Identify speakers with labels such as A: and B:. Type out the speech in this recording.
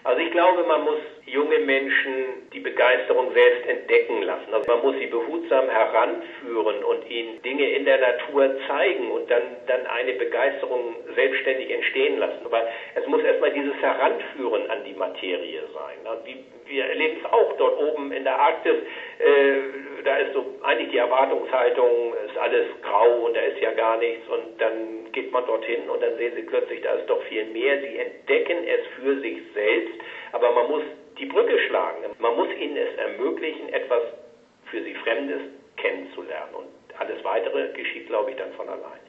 A: Also ich glaube, man muss junge Menschen die Begeisterung selbst entdecken lassen. Also man muss sie behutsam heranführen und ihnen Dinge in der Natur zeigen und dann eine Begeisterung selbstständig entstehen lassen. Aber es muss erstmal dieses Heranführen an die Materie sein. Und wir erleben es auch dort oben in der Arktis. Da ist so eigentlich die Erwartungshaltung, ist alles grau und da ist ja gar nichts. Und dann geht man dorthin und dann sehen sie plötzlich, da ist doch viel mehr. Sie entdecken es für sich selbst, aber man muss die Brücke schlagen. Man muss ihnen es ermöglichen, etwas für sie Fremdes kennenzulernen. Und alles Weitere geschieht, glaube ich, dann von allein.